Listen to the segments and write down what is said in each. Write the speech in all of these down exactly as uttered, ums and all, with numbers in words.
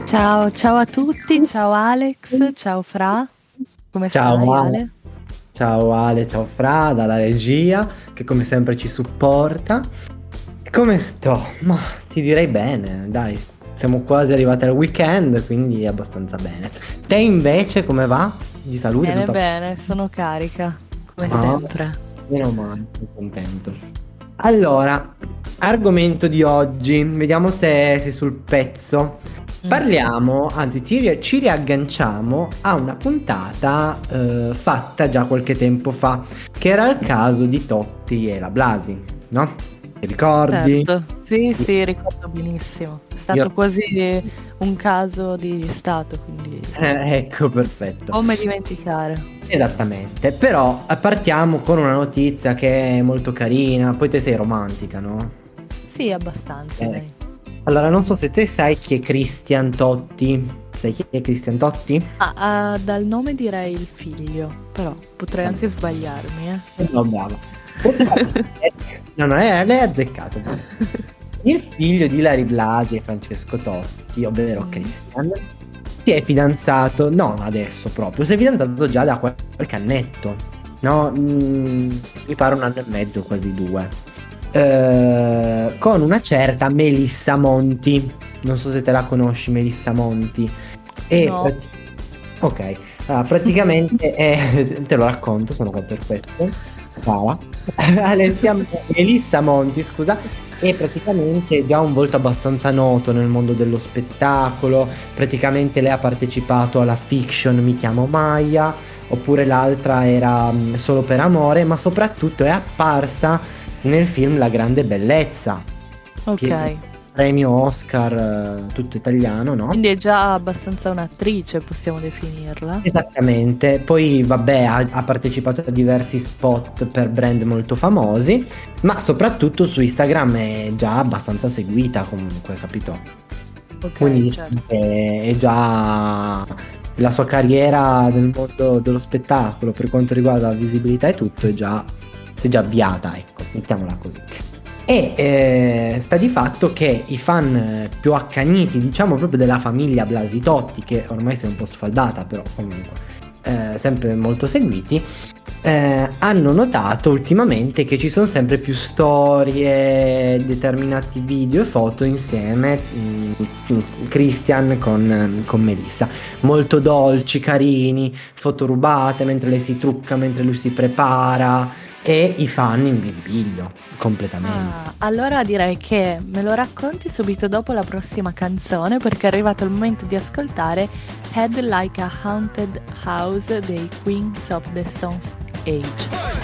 Ciao, ciao a tutti, ciao Alex, ciao Fra, come Ciao stai Ale, Ale? ciao Ale, ciao Fra, dalla regia che come sempre ci supporta. Come sto? Ma ti direi bene, dai, siamo quasi arrivati al weekend, quindi abbastanza bene. Te invece come va? Di salute, Bene, tutto a bene, sono carica, come posto? Ah, sempre. meno male, sono contento. Allora, argomento di oggi, vediamo se sei sul pezzo. Mm. Parliamo, anzi ci, ri- ci riagganciamo a una puntata eh, fatta già qualche tempo fa, che era il caso di Totti e la Blasi, no? Ti ricordi? Certo, sì, sì, ricordo benissimo. È Io... stato quasi un caso di stato, quindi Eh, ecco, perfetto. come dimenticare. Esattamente, però eh, partiamo con una notizia che è molto carina, poi te sei romantica, no? Sì, abbastanza, Eh, dai. Allora, non so se te sai chi è Christian Totti. Sai chi è Christian Totti? Ah, ah, dal nome direi il figlio, però potrei anche sbagliarmi, eh. No, brava. No, no, lei lei ha azzeccato. Il figlio di Ilary Blasi e Francesco Totti, ovvero Mm. Christian, si è fidanzato, non adesso proprio, si è fidanzato già da qual- qualche annetto, no? Mm, mi pare un anno e mezzo, quasi due. Eh, con una certa Melissa Monti. Non so se te la conosci, Melissa Monti. E No. prati- ok, allora, praticamente è- te lo racconto, sono qua per questo. Brava. Alessia Melissa Monti, scusa, è praticamente già un volto abbastanza noto nel mondo dello spettacolo. Praticamente lei ha partecipato alla fiction Mi chiamo Maya, oppure l'altra era mm, Solo per amore, ma soprattutto è apparsa nel film La grande bellezza, che è Ok, premio Oscar eh, tutto italiano, no? quindi è già abbastanza un'attrice, possiamo definirla. Esattamente, poi vabbè ha, ha partecipato a diversi spot per brand molto famosi, ma soprattutto su Instagram è già abbastanza seguita comunque, capito? Ok, Quindi diciamo certo. che è già la sua carriera nel mondo dello spettacolo per quanto riguarda la visibilità e tutto è già, si è già avviata, ecco, mettiamola così. E eh, sta di fatto che i fan eh, più accaniti, diciamo proprio della famiglia Blasi Totti, che ormai si è un po' sfaldata, però comunque eh, sempre molto seguiti, eh, hanno notato ultimamente che ci sono sempre più storie, determinati video e foto insieme, mh, Christian con, con Melissa, molto dolci, carini, foto rubate mentre lei si trucca, mentre lui si prepara. E i fan in visibilio completamente. Ah, allora direi che me lo racconti subito dopo la prossima canzone perché è arrivato il momento di ascoltare Head Like a Haunted House dei Queens of the Stone Age.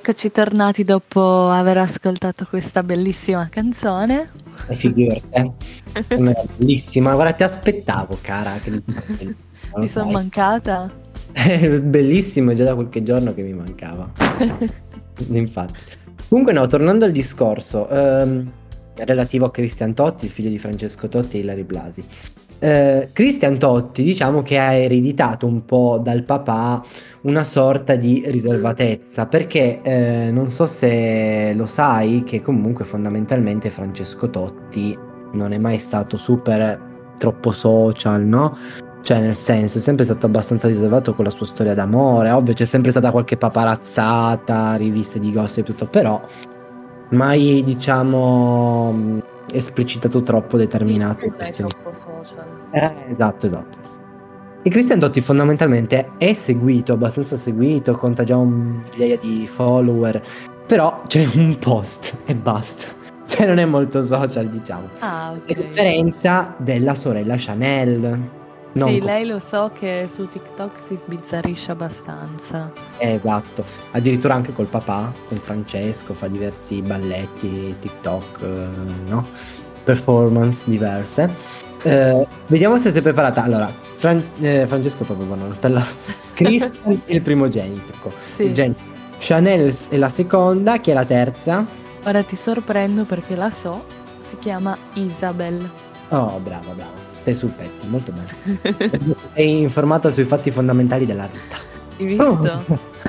Eccoci tornati dopo aver ascoltato questa bellissima canzone. E figurate, è bellissima. Guarda, ti aspettavo, cara. Che Mi sono mancata. È bellissimo, già da qualche giorno che mi mancava. Infatti. Comunque no, tornando al discorso ehm, relativo a Christian Totti, il figlio di Francesco Totti e Ilary Blasi. Eh, Christian Totti, diciamo che ha ereditato un po' dal papà una sorta di riservatezza, perché eh, non so se lo sai che comunque fondamentalmente Francesco Totti non è mai stato super troppo social, no? Cioè, nel senso, è sempre stato abbastanza riservato con la sua storia d'amore. Ovvio, c'è sempre stata qualche paparazzata, riviste di gossip e tutto, però mai, diciamo, esplicitato troppo determinate questioni. Eh, esatto, esatto. E Christian Totti fondamentalmente è seguito, abbastanza seguito, conta già un migliaia di follower, però c'è un post e basta. Cioè, non è molto social, diciamo. Ah, ok. A differenza della sorella Chanel. Non sì, co- lei lo so che su TikTok si sbizzarrisce abbastanza. Eh, esatto, addirittura anche col papà, con Francesco, fa diversi balletti, TikTok, eh, no? Performance diverse. Eh, vediamo se sei preparata. Allora, Fran- eh, Francesco è proprio buono. Allora, Christian è il primogenito. Sì. Il gen- Chanel è la seconda, chi è la terza? Ora ti sorprendo perché la so, si chiama Isabel. Oh, brava, brava. Stai sul pezzo, molto bene. Sei informata sui fatti fondamentali della vita. Hai visto?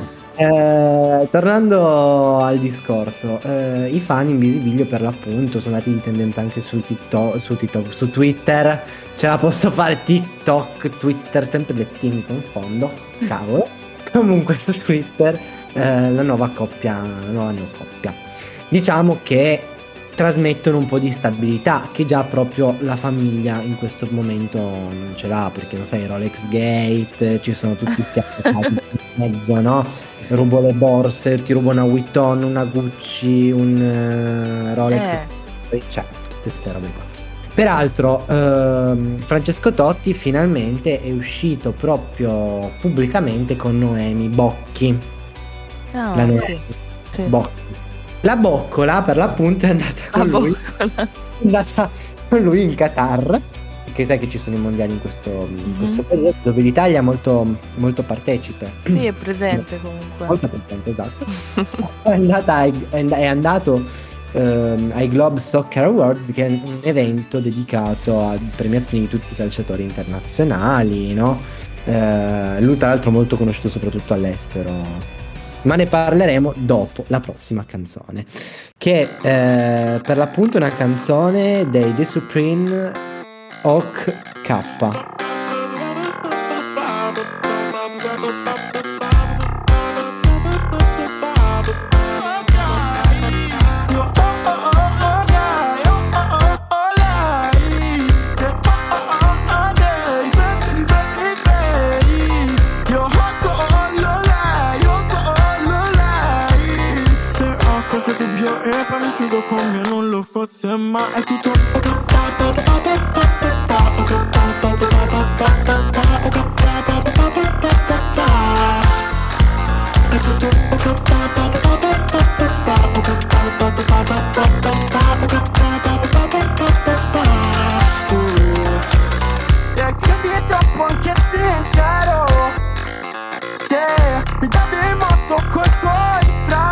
Eh, tornando al discorso, eh, i fan in Visibilio per l'appunto sono andati di tendenza anche su TikTok, su TikTok, su Twitter. Ce la posso fare TikTok, Twitter, sempre le T mi confondo. Cavolo. Comunque su Twitter eh, la nuova coppia, la nuova neocoppia. Diciamo che trasmettono un po' di stabilità che già proprio la famiglia in questo momento non ce l'ha, perché lo sai, Rolex Gate, ci sono tutti sti affettati in mezzo, no? Rubo le borse, ti rubo una Vuitton, una Gucci, un uh, Rolex, eh. cioè tutte queste robe qua. Peraltro ehm, Francesco Totti finalmente è uscito proprio pubblicamente con Noemi Bocchi. Oh, la Noemi sì, sì. Bocchi. La Boccola per l'appunto è andata con La lui Boccola. è andata con lui in Qatar, che sai che ci sono i mondiali in questo, in Mhm. questo periodo, dove l'Italia è molto, molto partecipe. Sì, è presente comunque. Molto presente, esatto. È, andata ai- è and- è andato ehm, ai Globe Soccer Awards, che è un evento dedicato a premiazioni di tutti i calciatori internazionali, no? Eh, lui tra l'altro molto conosciuto soprattutto all'estero, ma ne parleremo dopo la prossima canzone, che è eh, per l'appunto una canzone dei The Supreme Hawk K. Come non lo fosse, ma è tutto e quindi è troppo anche sincero. Yeah, mi date il motto col tuo stra.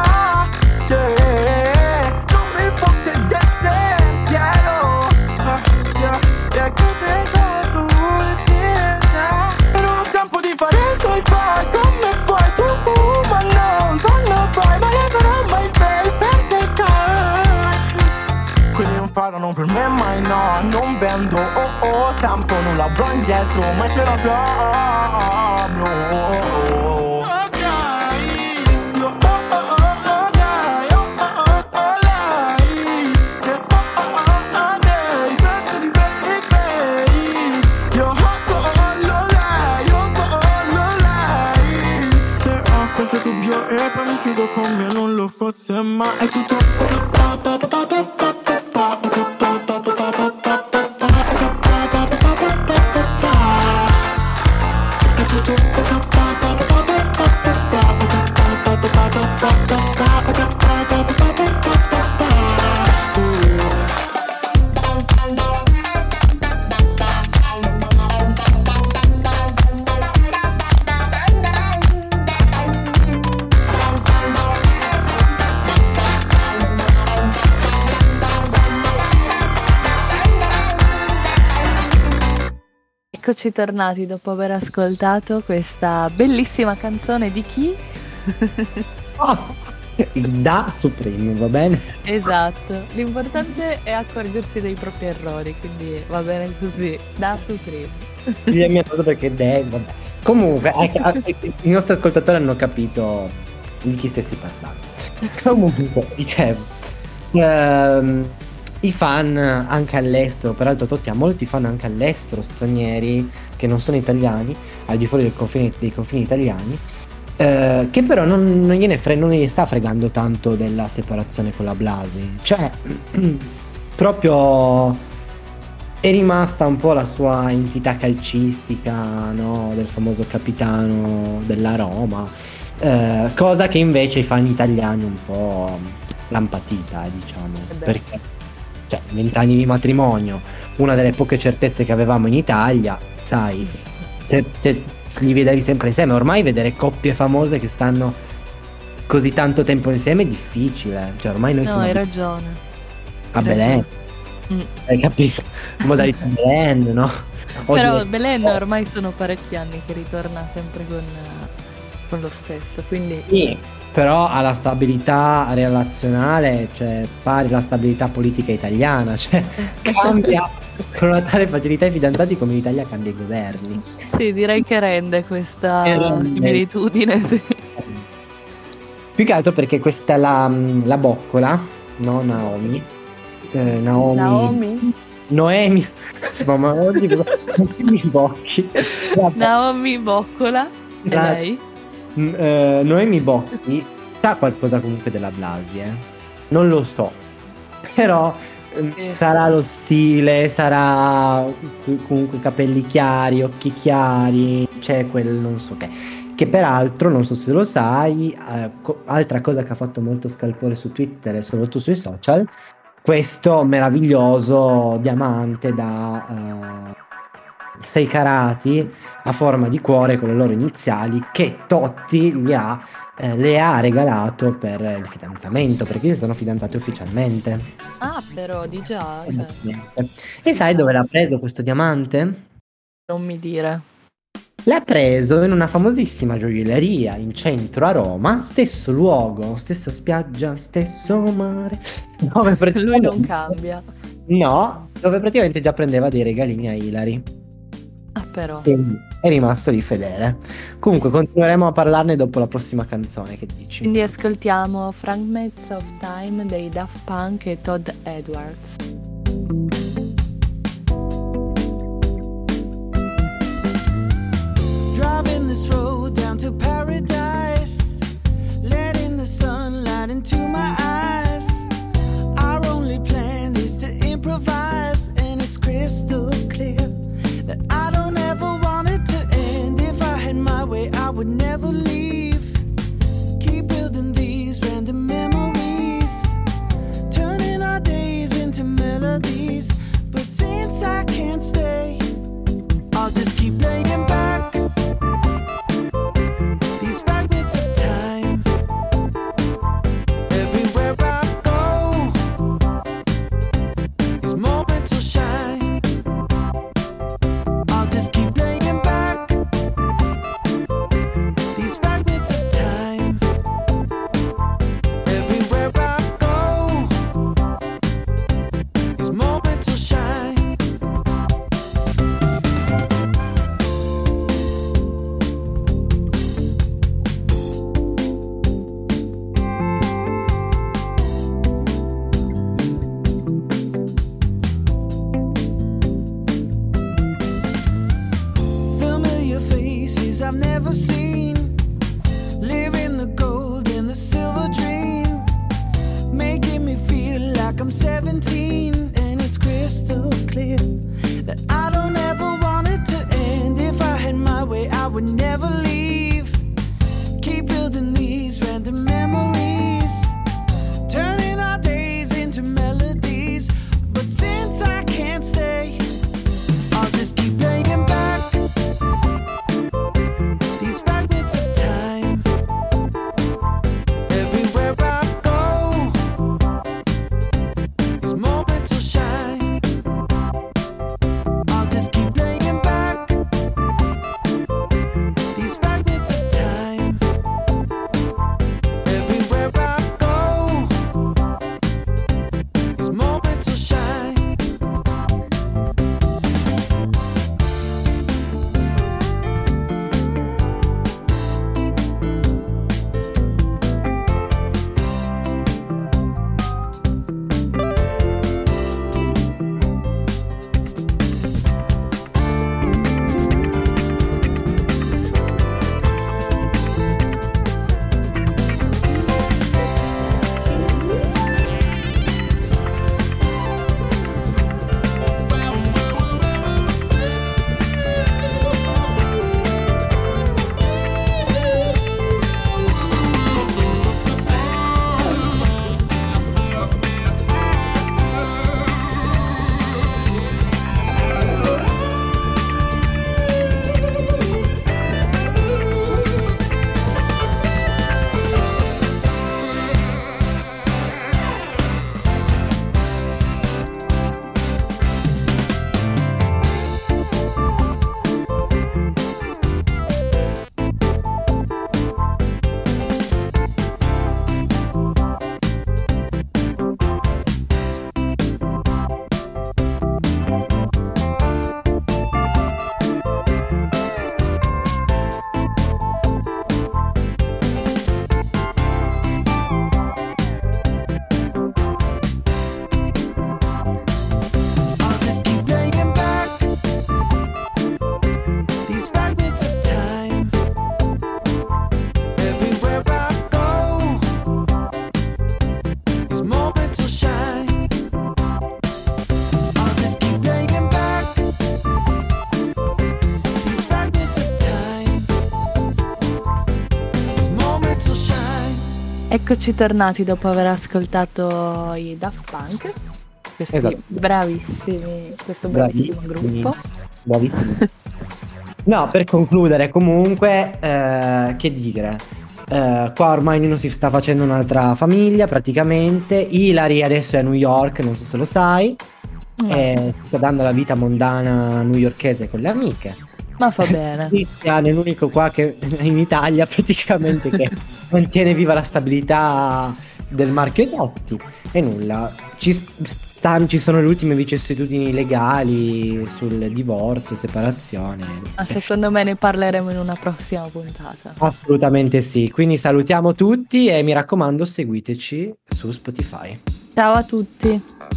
Yeah, non mi fotte del sentiero. Uh, yeah, yeah, che penso tu e te già. E non ho tempo di fare i tuoi poi come vuoi tu, ma non sanno poi, ma io sarò mai bei per te cause. Quelli non faranno per me mai no, non vendo oh oh, tempo non l'avrò indietro, ma ce l'avrò no. E poi mi chiudo come non lo fosse, ma è tutto è tutto Eccoci tornati dopo aver ascoltato questa bellissima canzone di chi? Oh, da Supreme, va bene? Esatto, l'importante è accorgersi dei propri errori, quindi va bene così, da Supreme. Io è mia cosa perché de- vabbè. Comunque, eh, eh, i nostri ascoltatori hanno capito di chi stessi parlando. Comunque, dicevo, ehm, i fan anche all'estero, peraltro Totti ha molti fan anche all'estero, stranieri che non sono italiani, al di fuori del confine, dei confini italiani, eh, che però non, non gliene fre- non gli sta fregando tanto della separazione con la Blasi. Cioè, proprio è rimasta un po' la sua entità calcistica, no? Del famoso capitano della Roma, eh, cosa che invece i fan italiani un po' l'han patita, diciamo, perché cioè vent'anni di matrimonio, una delle poche certezze che avevamo in Italia, sai, se, se li vedevi sempre insieme. Ormai vedere coppie famose che stanno così tanto tempo insieme è difficile, cioè ormai noi No, siamo hai ragione. a hai Belen, ragione. Mm. hai capito? Modalità Belen, no? Però Oddio. Belen ormai sono parecchi anni che ritorna sempre con, con lo stesso, quindi Sì, però ha la stabilità relazionale, cioè pari alla stabilità politica italiana, cioè cambia con una tale facilità i fidanzati come l'Italia cambia i governi. sì, direi che rende questa E rende. similitudine, sì. Più che altro perché questa è la, la boccola, no Naomi, eh, Naomi, Naomi? Noemi, mamma oggi mi bocchi. Naomi Boccola, e La- lei? Mm, eh, Noemi Bocchi sa qualcosa comunque della Blasi, eh? Non lo so, però ehm, Sì. sarà lo stile, sarà comunque capelli chiari, occhi chiari, c'è quel non so che. Che peraltro, non so se lo sai, eh, co- altra cosa che ha fatto molto scalpore su Twitter e soprattutto sui social, questo meraviglioso diamante da sei carati a forma di cuore con le loro iniziali che Totti gli ha, eh, le ha regalato per il fidanzamento, perché si sono fidanzati ufficialmente. Ah, però di già, cioè, E sai dove l'ha preso questo diamante? non mi dire. L'ha preso in una famosissima gioielleria in centro a Roma, stesso luogo, stessa spiaggia, stesso mare, dove Lui praticamente- non cambia. No, dove praticamente già prendeva dei regalini a Hilary. Ah, però. Quindi è rimasto lì fedele. Comunque continueremo a parlarne dopo la prossima canzone, che dici? Quindi ascoltiamo Fragments of Time dei Daft Punk e Todd Edwards. Driving this road down to paradise, letting the sunlight into my eyes. Our only plan is to improvise, and it's crystal clear that I don't ever want it to end. If I had my way, I would never leave. Keep building these random memories, turning our days into melodies. But since I can't stay, I'll just keep playing back these fragments of time. Everywhere I go, these moments will shine. I'll just keep playing back these fragments of time. Everywhere I go, these moments will shine. Familiar faces I've never seen, living the gold and the silver dream, making me feel like I'm seventeen. And it's crystal clear that I don't ever want it to end. If I had my way, I would never leave. Keep building these random memories, turning our days into melodies. But since I can't stay, I'll just keep playing back these fragments of time. Everywhere I go, these moments will shine. Eccoci tornati dopo aver ascoltato i Daft Punk, questi Esatto. bravissimi, questo bravissimo Bravissimi. gruppo. Bravissimo. No, per concludere, comunque, eh, che dire, eh, qua ormai ognuno si sta facendo un'altra famiglia praticamente. Hilary adesso è a New York, non so se lo sai, No, e si sta dando la vita mondana newyorkese con le amiche. ma fa bene. Christian è l'unico qua che in Italia praticamente che mantiene viva la stabilità del marchio Dotti e nulla. Ci, stanno, ci sono le ultime vicissitudini legali sul divorzio, separazione. Ma secondo me ne parleremo in una prossima puntata. Assolutamente sì. Quindi salutiamo tutti e mi raccomando seguiteci su Spotify. Ciao a tutti.